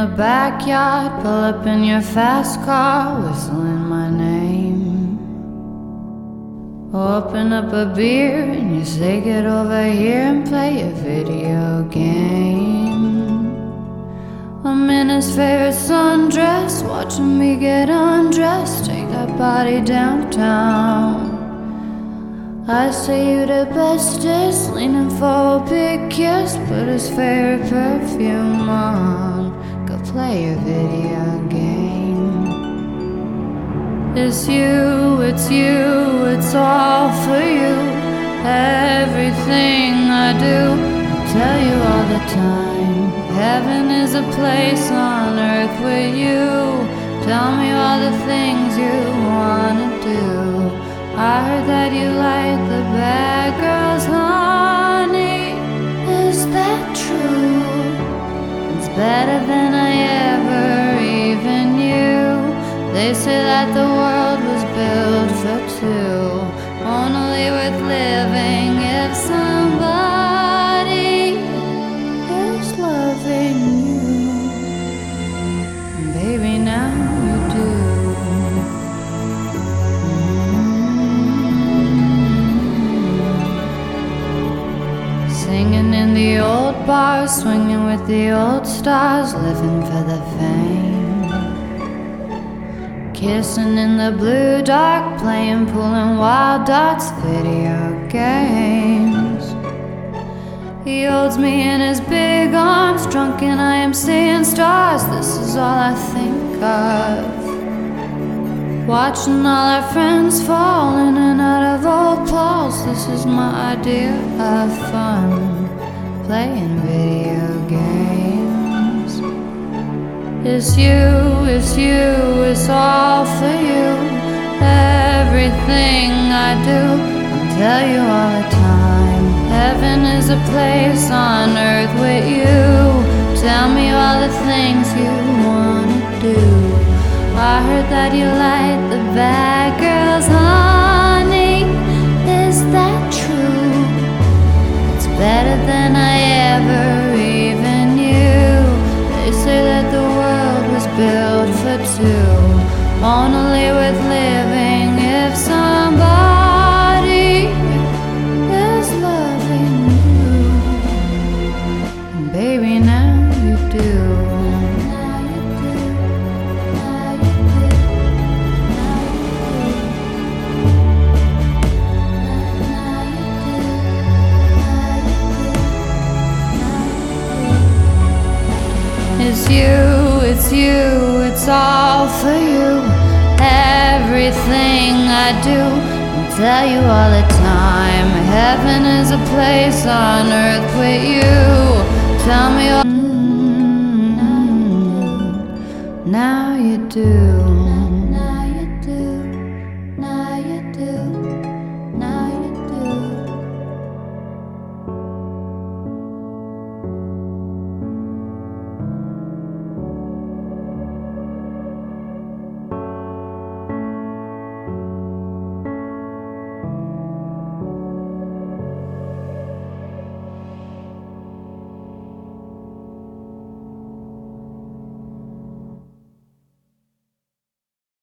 backyard, pull up in your fast car, whistling my name. Open up a beer and you say get over here and play a video game. I'm in his favorite sundress, watching me get undressed, take that body downtown. I say you the bestest, leaning for a big kiss, put his favorite perfume on, go play your video game. It's you, it's all for you. Everything I do, I tell you all the time. Heaven is a place on earth with you. Tell me all the things you wanna do. I heard that you like the bad girls, honey. Is that true? It's better than I ever even knew. They say that the world was built for two, only worth living if somebody is loving you. And baby, now you do. Singing in the old bars, swinging with the old stars, living for the fame. Kissing in the blue dark, playing, pulling wild dots, video games. He holds me in his big arms, drunk and I am seeing stars. This is all I think of. Watching all our friends fall in and out of old clothes. This is my idea of fun, playing video games. It's you, it's all for you. Everything I do, I'll tell you all the time. Heaven is a place on earth with you. Tell me all the things you wanna do. I heard that you like the bad girls, honey. Is that true? It's better than I ever even knew. They say that the world was built for two, only worth living if somebody is loving you. And baby, now you do. It's you, it's all for you. Everything I do, I'll tell you all the time. Heaven is a place on earth with you. Tell me all. Now you do.